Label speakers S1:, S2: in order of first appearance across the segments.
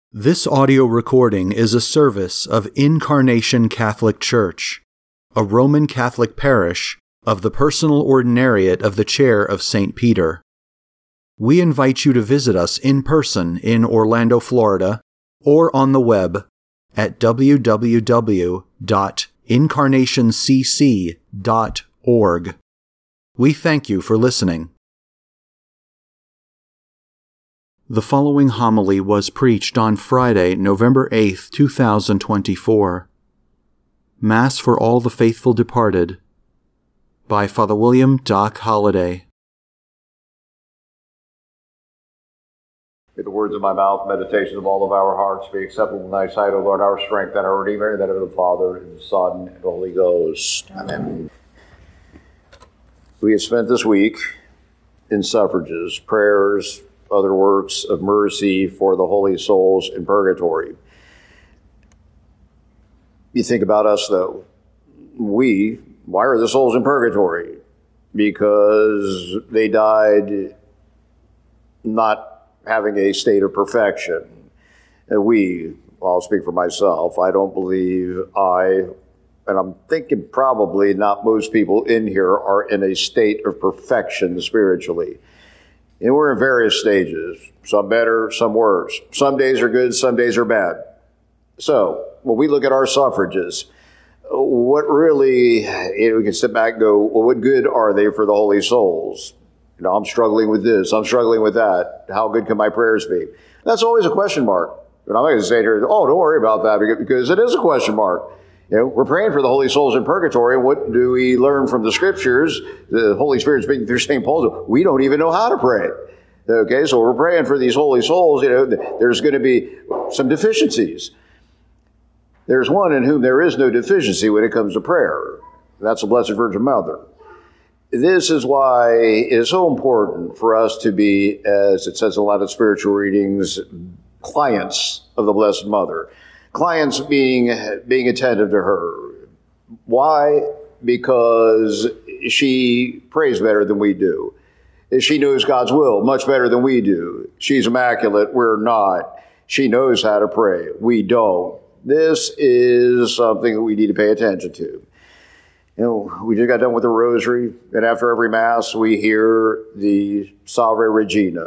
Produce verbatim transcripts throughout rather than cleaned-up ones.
S1: This audio recording is a service of Incarnation Catholic Church, a Roman Catholic parish of the Personal Ordinariate of the Chair of Saint Peter. We invite you to visit us in person in Orlando, Florida, or on the web at w w w dot incarnation c c dot org. We thank you for listening. The following homily was preached on Friday, November eighth, two thousand twenty-four. Mass for all the faithful departed, by Father William Doc Holliday.
S2: May the words of my mouth, meditations of all of our hearts be acceptable in thy sight, O Lord, our strength and our Redeemer, in the name of the Father, and the Son, and the Holy Ghost. Amen. We have spent this week in suffrages, prayers, other works of mercy for the holy souls in purgatory. You think about us, though. We, why are the souls in purgatory? Because they died not having a state of perfection. And we, well, I'll speak for myself, I don't believe I, and I'm thinking probably not most people in here are in a state of perfection spiritually. And we're in various stages, some better, some worse. Some days are good, some days are bad. So, when we look at our suffrages, what really, you know, we can sit back and go, well, what good are they for the holy souls? You know, I'm struggling with this, I'm struggling with that. How good can my prayers be? That's always a question mark. But I'm not going to say here, oh, don't worry about that, because it is a question mark. You know, we're praying for the holy souls in purgatory. What do we learn from the scriptures? The Holy Spirit speaking through Saint Paul. We don't even know how to pray. Okay, so we're praying for these holy souls. You know, there's going to be some deficiencies. There's one in whom there is no deficiency when it comes to prayer. That's the Blessed Virgin Mother. This is why it is so important for us to be, as it says in a lot of spiritual readings, clients of the Blessed Mother. Clients being being attentive to her. Why? Because she prays better than we do. She knows God's will much better than we do. She's immaculate. We're not. She knows how to pray. We don't. This is something that we need to pay attention to. You know, we just got done with the rosary, and after every Mass, we hear the Salve Regina.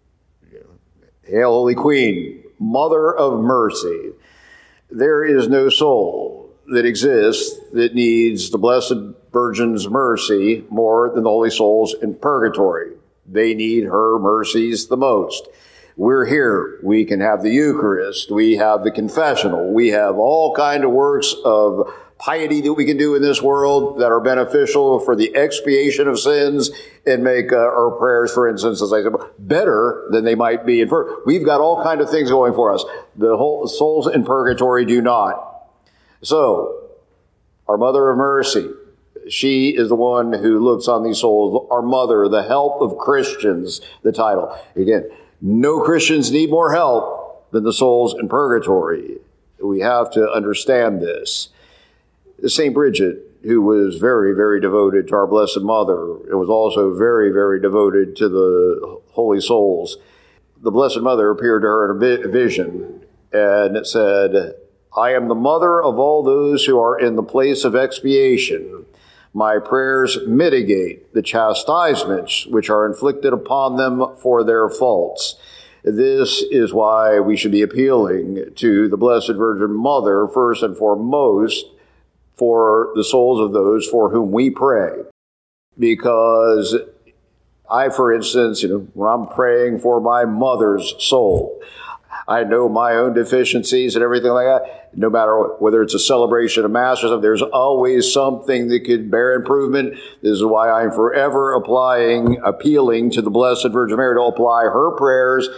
S2: Hail, Holy Queen, Mother of Mercy. There is no soul that exists that needs the Blessed Virgin's mercy more than the holy souls in purgatory. They need her mercies the most. We're here. We can have the Eucharist. We have the confessional. We have all kinds of works of piety that we can do in this world that are beneficial for the expiation of sins and make uh, our prayers, for instance, as I said, better than they might be in purgatory. We've got all kinds of things going for us. The whole souls in purgatory do not. So, our Mother of Mercy, she is the one who looks on these souls. Our Mother, the help of Christians, the title. Again, no Christians need more help than the souls in purgatory. We have to understand this. Saint Bridget, who was very, very devoted to our Blessed Mother, and was also very, very devoted to the holy souls. The Blessed Mother appeared to her in a vision, and it said, I am the mother of all those who are in the place of expiation. My prayers mitigate the chastisements which are inflicted upon them for their faults. This is why we should be appealing to the Blessed Virgin Mother, first and foremost, for the souls of those for whom we pray. Because I, for instance, you know, when I'm praying for my mother's soul, I know my own deficiencies and everything like that. No matter whether it's a celebration of Mass or something, there's always something that could bear improvement. This is why I'm forever applying, appealing to the Blessed Virgin Mary to apply her prayers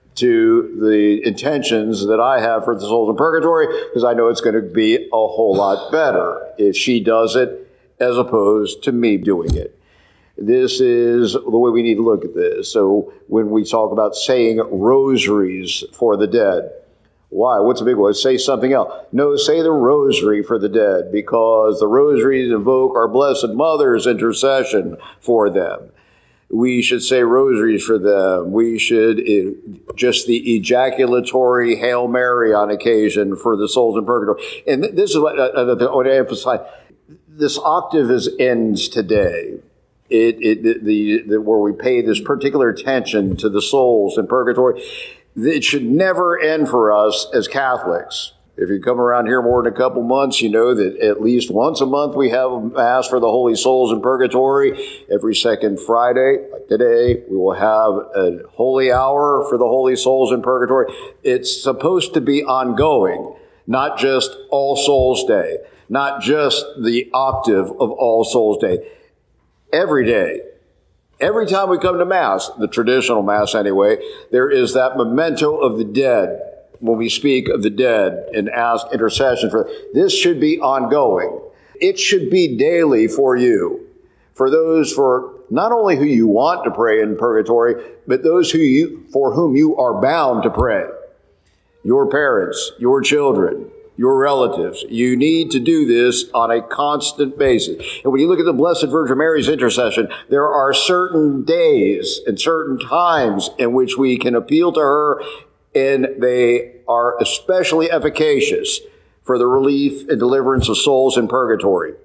S2: to the intentions that I have for the souls in purgatory, because I know it's going to be a whole lot better if she does it as opposed to me doing it. This is the way we need to look at this. So when we talk about saying rosaries for the dead, why? What's a big one? Say something else. No, say the rosary for the dead, because the rosaries invoke our Blessed Mother's intercession for them. We should say rosaries for them. We should uh, just the ejaculatory Hail Mary on occasion for the souls in purgatory. And th- this is what uh, I want to emphasize. This octave is ends today. It, it the, the, the where we pay this particular attention to the souls in purgatory. It should never end for us as Catholics. If you come around here more than a couple months, you know that at least once a month we have a Mass for the holy souls in purgatory. Every second Friday, like today, we will have a holy hour for the holy souls in purgatory. It's supposed to be ongoing, not just All Souls Day, not just the octave of All Souls Day. Every day, every time we come to Mass, the traditional Mass anyway, there is that memento of the dead. When we speak of the dead and ask intercession for, this should be ongoing. It should be daily for you, for those for not only who you want to pray in purgatory, but those who you, for whom you are bound to pray. Your parents, your children, your relatives. You need to do this on a constant basis. And when you look at the Blessed Virgin Mary's intercession, there are certain days and certain times in which we can appeal to her, and they are especially efficacious for the relief and deliverance of souls in purgatory.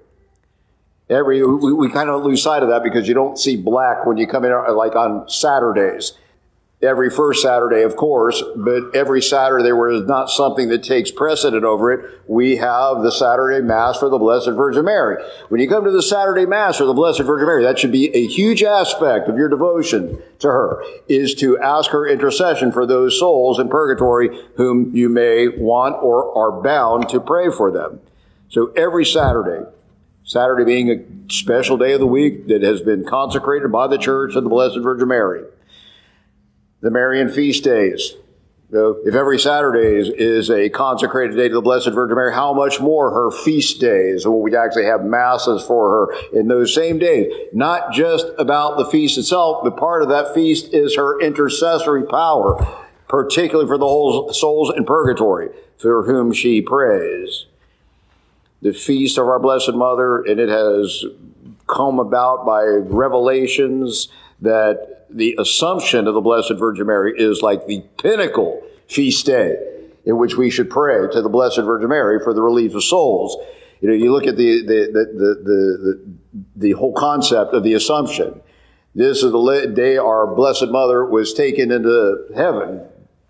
S2: Every we, we kind of lose sight of that because you don't see black when you come in, like on Saturdays. Every first Saturday, of course, but every Saturday where there's not something that takes precedent over it, we have the Saturday Mass for the Blessed Virgin Mary. When you come to the Saturday Mass for the Blessed Virgin Mary, that should be a huge aspect of your devotion to her, is to ask her intercession for those souls in purgatory whom you may want or are bound to pray for them. So every Saturday, Saturday being a special day of the week that has been consecrated by the Church of the Blessed Virgin Mary. The Marian feast days. If every Saturday is, is a consecrated day to the Blessed Virgin Mary, how much more her feast days, when we actually have masses for her in those same days. Not just about the feast itself, but part of that feast is her intercessory power, particularly for the whole souls in purgatory, for whom she prays. The feast of our Blessed Mother, and it has come about by revelations that the Assumption of the Blessed Virgin Mary is like the pinnacle feast day in which we should pray to the Blessed Virgin Mary for the relief of souls. You know, you look at the the the the the, the whole concept of the Assumption. This is the day our Blessed Mother was taken into heaven,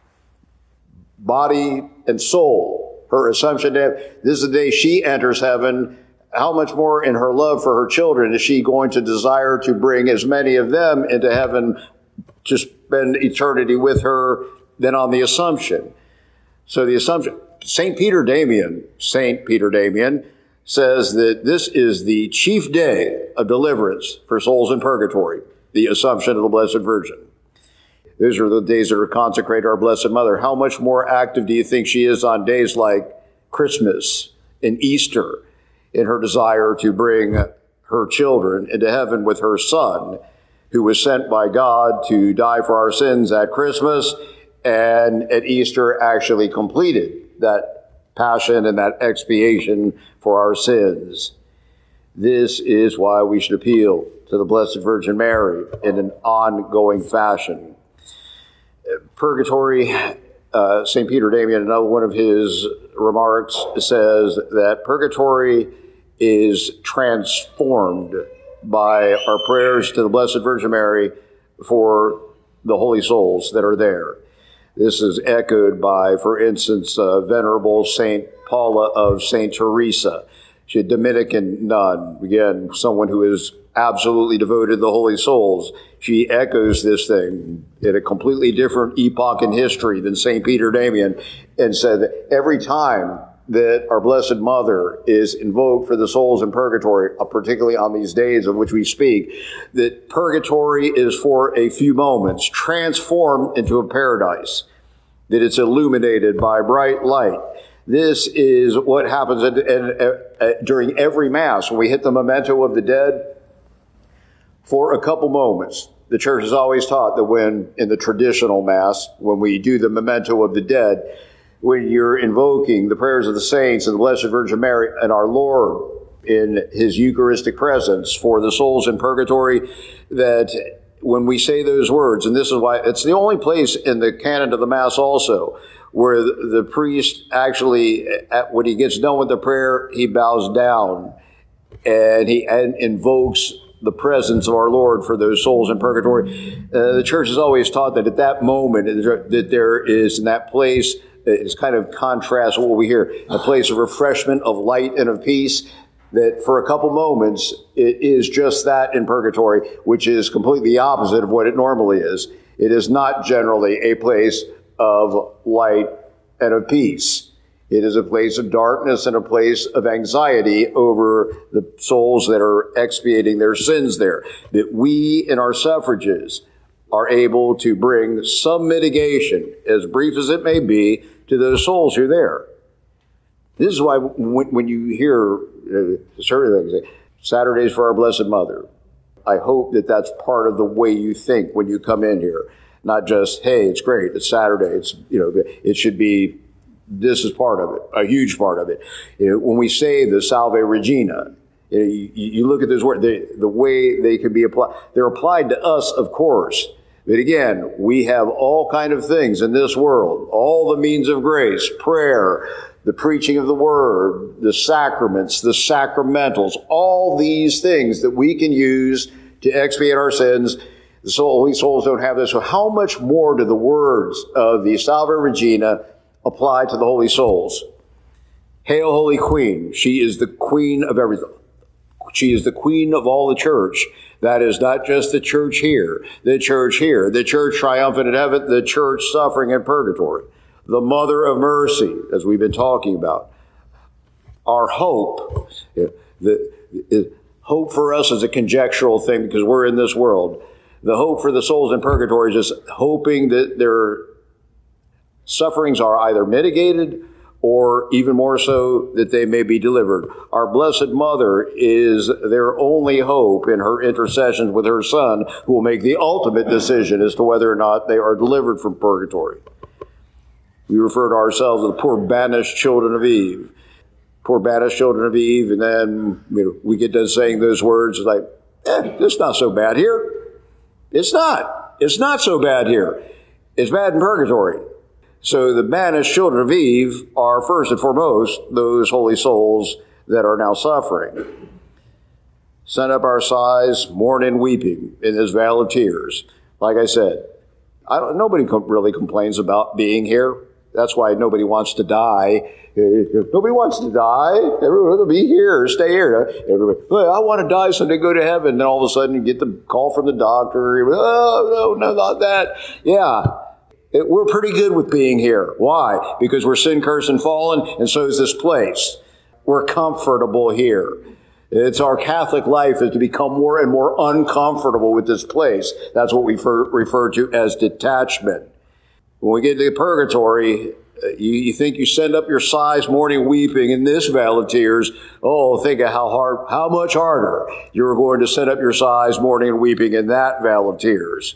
S2: body and soul. Her Assumption day. This is the day she enters heaven. How much more in her love for her children is she going to desire to bring as many of them into heaven to spend eternity with her than on the Assumption? So the Assumption, Saint Peter Damian, Saint Peter Damian says that this is the chief day of deliverance for souls in purgatory, the Assumption of the Blessed Virgin. Those are the days that are consecrated to our Blessed Mother. How much more active do you think she is on days like Christmas and Easter, in her desire to bring her children into heaven with her Son, who was sent by God to die for our sins at Christmas, and at Easter actually completed that passion and that expiation for our sins. This is why we should appeal to the Blessed Virgin Mary in an ongoing fashion. Purgatory, uh, Saint Peter Damian, another one of his remarks, says that purgatory is transformed by our prayers to the Blessed Virgin Mary for the holy souls that are there. This is echoed by, for instance, uh, Venerable Saint Paula of Saint Teresa. She's a Dominican nun, again, someone who is absolutely devoted to the holy souls. She echoes this thing in a completely different epoch in history than Saint Peter Damian, and said that every time that our Blessed Mother is invoked for the souls in purgatory, particularly on these days of which we speak, that purgatory is for a few moments transformed into a paradise, that it's illuminated by bright light. This is what happens at, at, at, during every Mass. When we hit the memento of the dead, for a couple moments, the Church has always taught that when, in the traditional Mass, when we do the memento of the dead, when you're invoking the prayers of the saints and the Blessed Virgin Mary and our Lord in his Eucharistic presence for the souls in purgatory, that when we say those words, and this is why it's the only place in the canon of the Mass also where the, the priest actually, at, when he gets done with the prayer, he bows down and he and invokes the presence of our Lord for those souls in purgatory. Uh, the church has always taught that at that moment, that there is in that place, it's kind of contrast what we hear, a place of refreshment, of light, and of peace, that for a couple moments, it is just that in purgatory, which is completely opposite of what it normally is. It is not generally a place of light and of peace. It is a place of darkness and a place of anxiety over the souls that are expiating their sins there. That we in our suffrages are able to bring some mitigation, as brief as it may be, to those souls who are there. This is why when, when you hear uh, certain things, Saturdays for our Blessed Mother, I hope that that's part of the way you think when you come in here. Not just, hey, it's great, it's Saturday, it's, you know, it should be, this is part of it, a huge part of it. You know, when we say the Salve Regina, you, know, you, you look at those words, the, the way they can be applied, they're applied to us, of course. But again, we have all kind of things in this world, all the means of grace, prayer, the preaching of the word, the sacraments, the sacramentals, all these things that we can use to expiate our sins. The soul, holy souls don't have this. So how much more do the words of the Salve Regina apply to the holy souls? Hail, Holy Queen. She is the queen of everything. She is the queen of all the church. That is not just the church here, the church here, the church triumphant in heaven, the church suffering in purgatory. The Mother of Mercy, as we've been talking about. Our hope. The, the, hope for us is a conjectural thing because we're in this world. The hope for the souls in purgatory is just hoping that their sufferings are either mitigated or even more so that they may be delivered. Our Blessed Mother is their only hope in her intercessions with her Son, who will make the ultimate decision as to whether or not they are delivered from purgatory. We refer to ourselves as the poor banished children of Eve. Poor banished children of Eve, and then you know, we get done saying those words like, eh, it's not so bad here. It's not. It's not so bad here. It's bad in purgatory. So the banished children of Eve are first and foremost those holy souls that are now suffering. Send up our sighs, mourn and weeping in this vale of tears. Like I said, I don't, nobody really complains about being here. That's why nobody wants to die. Nobody wants to die. Everyone will be here, stay here. Everybody, well, I want to die so they go to heaven. Then all of a sudden you get the call from the doctor. Oh, no, no, not that. Yeah, it, we're pretty good with being here. Why? Because we're sin, cursed, and fallen, and so is this place. We're comfortable here. It's our Catholic life is to become more and more uncomfortable with this place. That's what we refer, refer to as detachment. When we get to purgatory, you, you think you send up your sighs, mourning, weeping in this vale of tears. Oh, think of how hard, how much harder you're going to send up your sighs, mourning, and weeping in that vale of tears.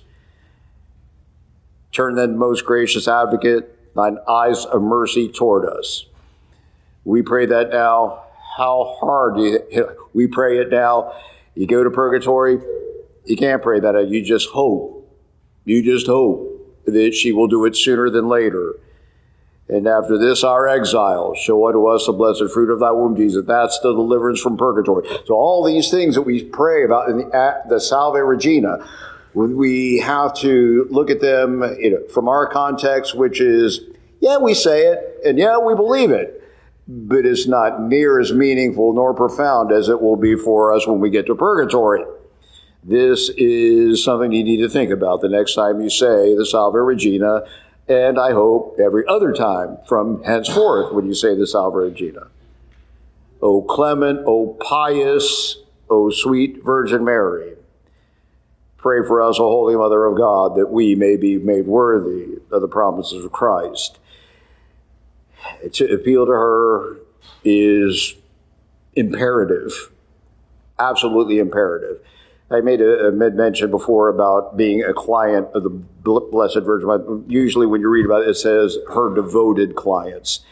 S2: Turn then, most gracious advocate, thine eyes of mercy toward us. We pray that now. How hard you, we pray it now. You go to purgatory, you can't pray that. You just hope. You just hope that she will do it sooner than later. And after this, our exile, show unto us the blessed fruit of thy womb, Jesus. That's the deliverance from purgatory. So all these things that we pray about in the, the Salve Regina, we have to look at them you know, from our context, which is, yeah, we say it, and yeah, we believe it, but it's not near as meaningful nor profound as it will be for us when we get to purgatory. This is something you need to think about the next time you say the Salve Regina, and I hope every other time from henceforth when you say the Salve Regina. O clement, O pious, O sweet Virgin Mary, pray for us, O Holy Mother of God, that we may be made worthy of the promises of Christ. To appeal to her is imperative, absolutely imperative. I made a, a mention before about being a client of the Blessed Virgin Mother. Usually when you read about it, it says her devoted clients.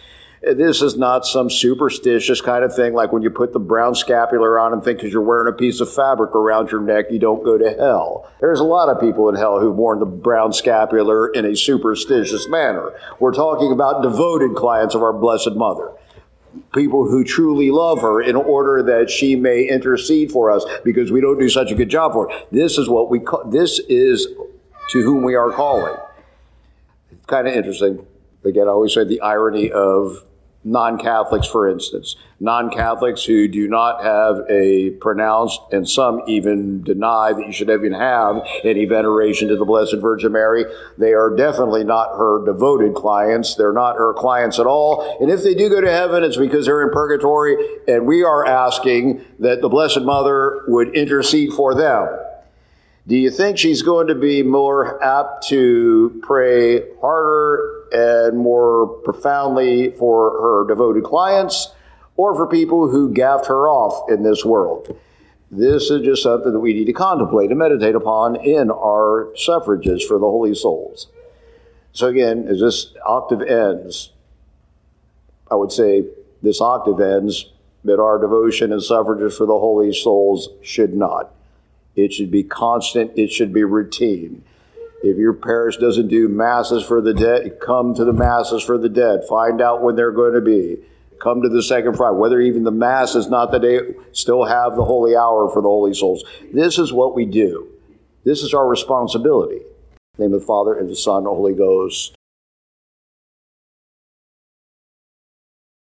S2: This is not some superstitious kind of thing like when you put the brown scapular on and think because you're wearing a piece of fabric around your neck, you don't go to hell. There's a lot of people in hell who've worn the brown scapular in a superstitious manner. We're talking about devoted clients of our Blessed Mother. People who truly love her in order that she may intercede for us because we don't do such a good job for her. This is what we call, this is to whom we are calling. It's kind of interesting. Again, I always say the irony of non-Catholics, for instance. Non-Catholics who do not have a pronounced, and some even deny that you should even have any veneration to the Blessed Virgin Mary. They are definitely not her devoted clients. They're not her clients at all. And if they do go to heaven, it's because they're in purgatory, and we are asking that the Blessed Mother would intercede for them. Do you think she's going to be more apt to pray harder and more profoundly for her devoted clients or for people who gaffed her off in this world? This is just something that we need to contemplate and meditate upon in our suffrages for the holy souls. So again, as this octave ends, I would say this octave ends that our devotion and suffrages for the holy souls should not. It should be constant. It should be routine. If your parish doesn't do masses for the dead, come to the masses for the dead. Find out when they're going to be. Come to the second Friday. Whether even the mass is not the day, still have the holy hour for the holy souls. This is what we do. This is our responsibility. In the name of the Father, and the Son, and the Holy Ghost.